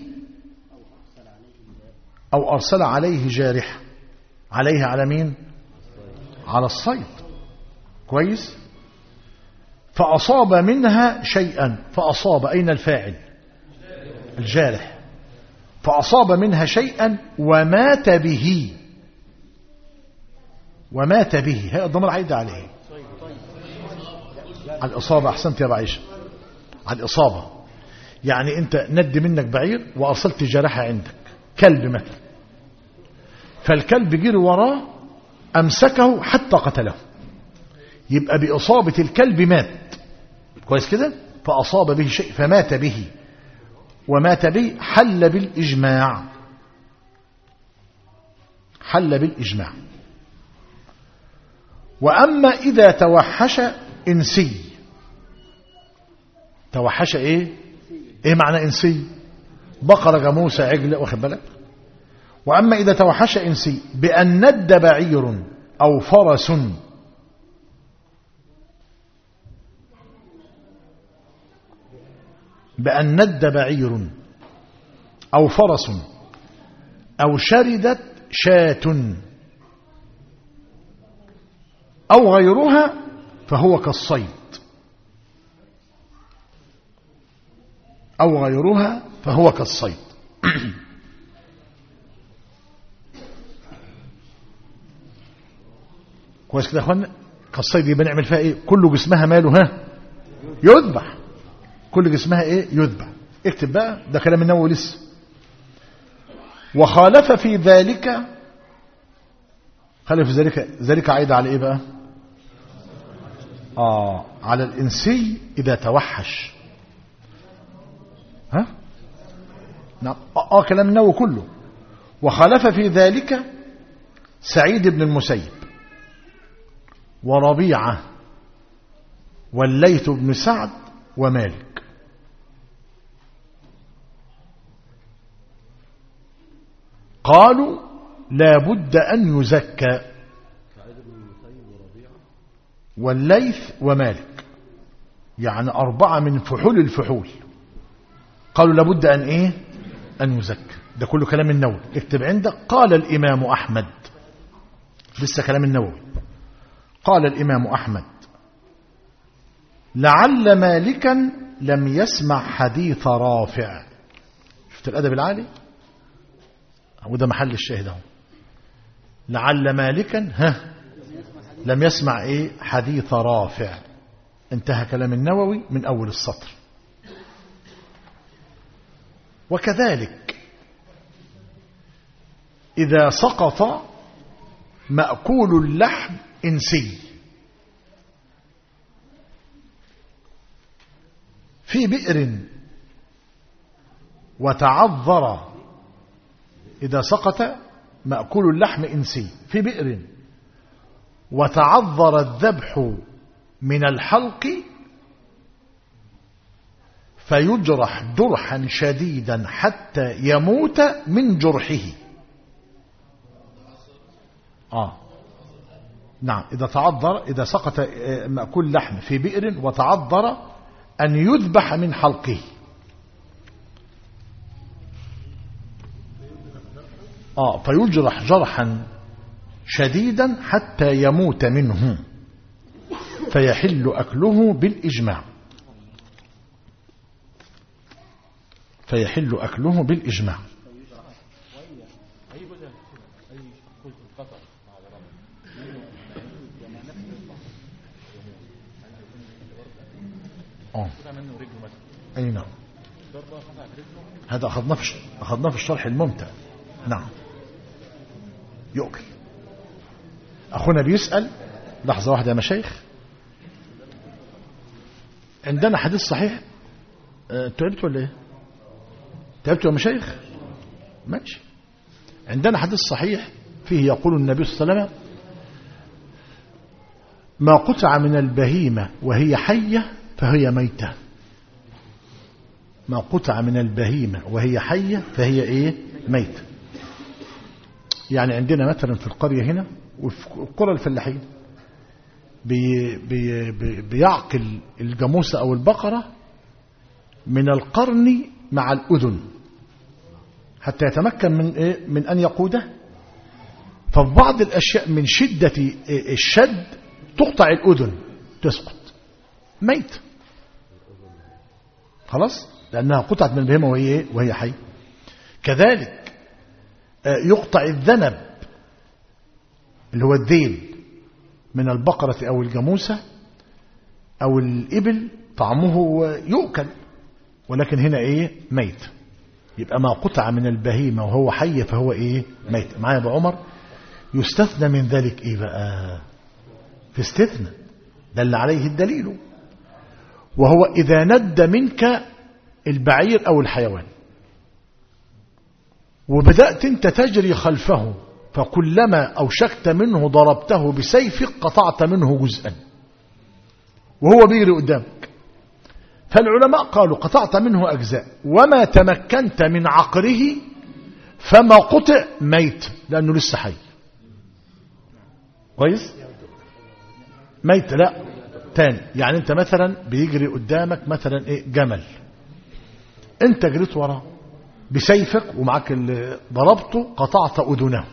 A: أو أرسل عليه جارحة، عليه على مين؟ على الصيد. كويس. فأصاب منها شيئا، فأصاب أين الفاعل؟ الجارح. فأصاب منها شيئا ومات به، ومات به هي الضمير عايد عليه على الإصابة. أحسنت يا بعيشة، على الإصابة. يعني أنت ند منك بعير وأرسلت جارحة عندك، كلب مثلا، فالكلب جري وراه أمسكه حتى قتله، يبقى بإصابة الكلب مات. كويس كده. فأصاب به شيء فمات به، ومات به حل بالإجماع، حل بالإجماع. وأما إذا توحش إنسي، توحش إيه؟ إيه معنى إنسي؟ بقرة، جاموسة، عجل، واخد بالك. وأما إذا توحش إنسي بأن ند بعير أو فرس، بأن ند بعير أو فرس أو شردت شاة أو غيرها فهو كالصيد، أو غيرها فهو كالصيد. كويس كده يا اخوانا. كالصيد يبقى نعمل فيها ايه؟ كل جسمها ماله؟ ها، يذبح. كل جسمها ايه؟ يذبح. اكتب بقى، ده كلام النووي لسه. وخالف في ذلك، خالف في ذلك، ذلك عايد على ايه بقى؟ اه على الانسي اذا توحش. ها نعم. اه, آه كلام النووي كله. وخالف في ذلك سعيد بن المسيب وربيعة والليث بن سعد ومالك. قالوا لا بد أن يزكى، والليث ومالك، يعني أربعة من فحول الفحول. قالوا لا بد أن إيه؟ أن يزكى. ده كله كلام النووي. اكتب عندك. قال الإمام أحمد، لسه كلام النووي. قال الإمام أحمد لعل مالكا لم يسمع حديث رافع. شفت الأدب العالي؟ وده محل الشاهد اهو. لعل مالكا ها لم يسمع ايه؟ حديث رافع. انتهى كلام النووي من أول السطر. وكذلك إذا سقط مأكول اللحم إنسي في بئر وتعذر، إذا سقط مأكول اللحم إنسي في بئر وتعذر الذبح من الحلق فيجرح جرحا شديدا حتى يموت من جرحه. آه نعم. إذا تعذر، إذا سقط مأكول لحم في بئر وتعذر أن يذبح من حلقه، آه فيجرح جرحا شديدا حتى يموت منه فيحل أكله بالإجماع، فيحل أكله بالإجماع. اه اي نعم. هذا اخذناه في اخذناه في الشرح الممتع. نعم. يؤكل. اخونا بيسأل، لحظة واحدة يا مشايخ. عندنا حديث صحيح. أه تعبتوا ولا ايه؟ تعبتوا يا مشايخ؟ ماشي. عندنا حديث صحيح فيه يقول النبي صلى الله عليه وسلم ما قطع من البهيمة وهي حية فهي ميتة. ما قطع من البهيمة وهي حية فهي ايه؟ ميتة. يعني عندنا مثلا في القرية هنا وفي القرى الفلاحين بي بي بي بيعقل الجاموسة أو البقرة من القرن مع الأذن حتى يتمكن من إيه؟ من أن يقوده. ففي بعض الأشياء من شدة الشد تقطع الأذن تسقط ميت خلاص لأنها قطعت من البهيمة وهي وهي حي. كذلك يقطع الذنب اللي هو الذيل من البقرة أو الجاموسة أو الإبل طعمه يؤكل ولكن هنا إيه؟ ميت. يبقى ما قطع من البهيمة وهو حي فهو إيه؟ ميت. معايا أبو عمر؟ يستثنى من ذلك إيه بقى؟ في استثناء دل عليه الدليل، وهو إذا ند منك البعير أو الحيوان وبدأت أنت تجري خلفه فكلما أوشكت منه ضربته بسيفك قطعت منه جزءا وهو بيجري قدامك. فالعلماء قالوا قطعت منه أجزاء وما تمكنت من عقره فما قطع ميت لأنه لسه حي. كويس؟ ميت لا تاني. يعني انت مثلا بيجري قدامك مثلا ايه؟ جمل، انت جريت وراه بسيفك ومعك اللي ضربته قطعت أذنه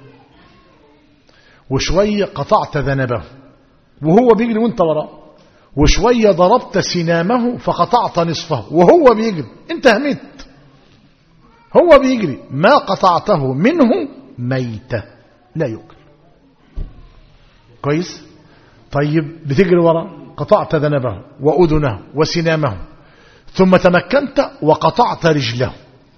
A: وشوية قطعت ذنبه وهو بيجري وانت وراه وشوية ضربت سنامه فقطعت نصفه وهو بيجري انت همت. هو بيجري ما قطعته منه ميتة لا يؤكل. كويس؟ طيب بتجري وراه قطعت ذنبه وأذنه وسنامه ثم تمكنت وقطعت رجله.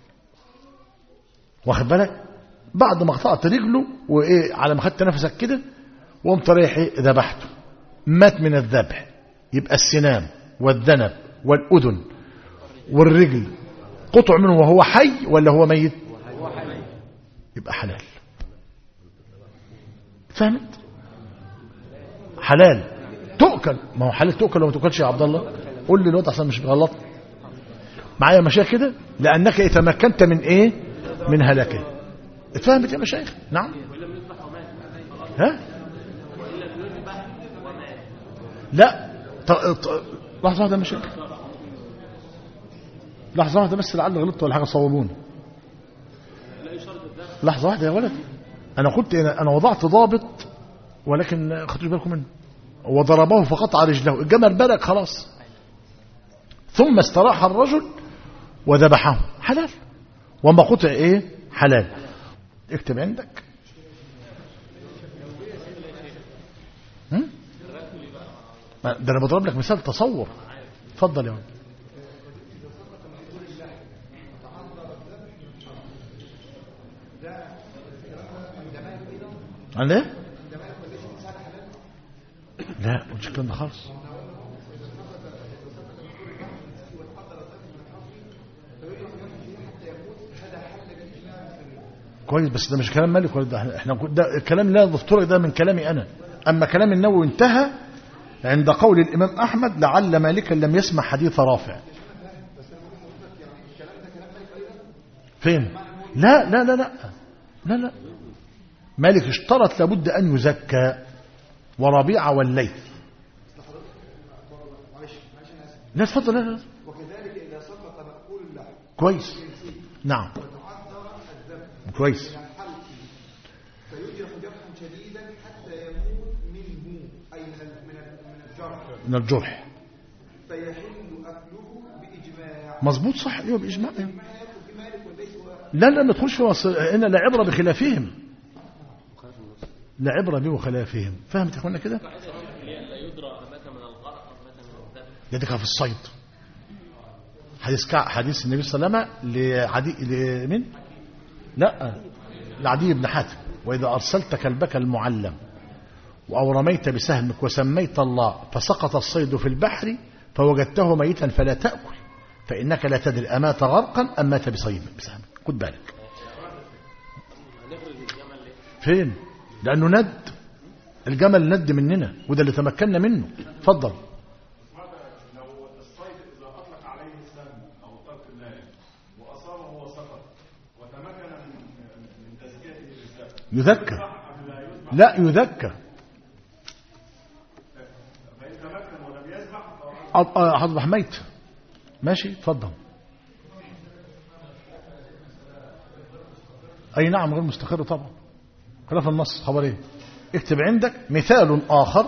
A: واخد بالك؟ بعد ما قطعت رجله وايه على ما خدت نفسك كده وقمت رايح ايه؟ ذبحته. مات من الذبح. يبقى السنام والذنب والأذن والرجل قطع منه وهو حي ولا هو ميت؟ يبقى حلال. فهمت؟ حلال تؤكل. ما هو حلال تؤكل وما تؤكلش يا عبد الله؟ قول لي الوقت عشان مش بغلط معايا مشايخ كده. لأنك تمكنت من ايه؟ من هلاكه. اتفهمت يا مشايخ؟ نعم. ها؟ لا ط... ط... لحظة واحدة يا مشايخ، لحظة واحدة بس لعل غلطت ولا حاجة صوبوني. لحظة واحدة يا ولد. أنا قلت أنا وضعت ضابط ولكن خدتوا بالكم منه. وضربه فقطع رجله الجمل بلغ خلاص ثم استراح الرجل وذبحه حلال. وما قطع ايه؟ حلال. اكتب عندك. هم؟ ده انا بضرب لك مثال تصور. اتفضل يا ولد. عن ايه؟ لا مش الكلام ده خالص. كويس بس ده مش كلام مالك ولا ده احنا ده الكلام لا ضفترك ده من كلامي انا. اما كلام النووي انتهى عند قول الامام احمد لعل مالكا لم يسمع حديث رافع. فين؟ لا لا لا لا لا لا مالك اشترط لابد ان يزكى وربيعة والليث. لا تفضل. لا لا
C: وكذلك إذا سقط مأكول اللحم
A: كويس. نعم كويس.
C: فيجرح جرحا شديدا حتى يموت منه أي من الجرح
A: من الجرح
C: فيحل أكله بإجماع.
A: مظبوط صح. ايوه بإجماع. لا لا ما تخش هنا لا عبرة بخلافهم. لا عبرة به وخلافهم. فهمت يا اخوانا كده؟ يدك في الصيد. حديث كع... حديث النبي صلى الله عليه وسلم لعدي لمن؟ لا لعدي بن حاتم وإذا أرسلت كلبك المعلم أو رميت بسهمك وسميت الله فسقط الصيد في البحر فوجدته ميتا فلا تأكل فإنك لا تدري أمات غرقا أم مات بصيد بسهمك. خد بالك. فين؟ لأنه ند الجمل ند مننا وده اللي تمكنا منه. اتفضل.
D: لو الصيد إذا أطلق عليه السهم أو طلق الماء وأصابه وهو سقط وتمكن من تزكيته بالسهم
A: يذكى. لا يذكى.
D: فإن تمكن ولم يذبح
A: هذبح ميت. ماشي اتفضل. أي نعم غير مستقر طبعا خلاف النص. خبر ايه؟ اكتب عندك مثال آخر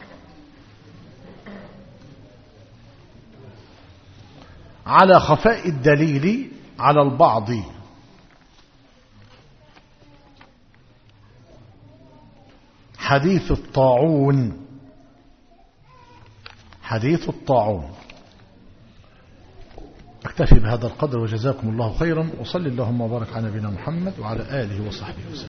A: على خفاء الدليل على البعض. حديث الطاعون. حديث الطاعون. أكتفي بهذا القدر وجزاكم الله خيرا، وصلي اللهم وبارك على نبينا محمد وعلى آله وصحبه وسلم.